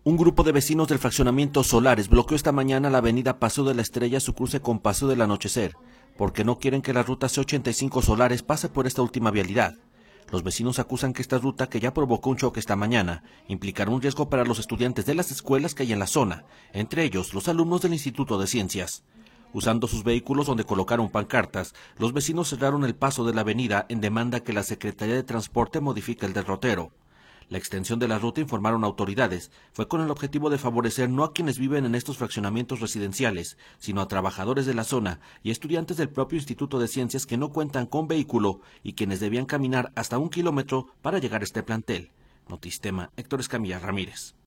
Un grupo de vecinos del fraccionamiento Solares bloqueó esta mañana la avenida Paseo de la Estrella a su cruce con Paseo del Anochecer, porque no quieren que la ruta C85 Solares pase por esta última vialidad. Los vecinos acusan que esta ruta, que ya provocó un choque esta mañana, implicará un riesgo para los estudiantes de las escuelas que hay en la zona, entre ellos los alumnos del Instituto de Ciencias. Usando sus vehículos donde colocaron pancartas, los vecinos cerraron el paso de la avenida en demanda que la Secretaría de Transporte modifique el derrotero. La extensión de la ruta, informaron autoridades, fue con el objetivo de favorecer no a quienes viven en estos fraccionamientos residenciales, sino a trabajadores de la zona y estudiantes del propio Instituto de Ciencias que no cuentan con vehículo y quienes debían caminar hasta 1 kilómetro para llegar a este plantel. Notistema, Héctor Escamilla Ramírez.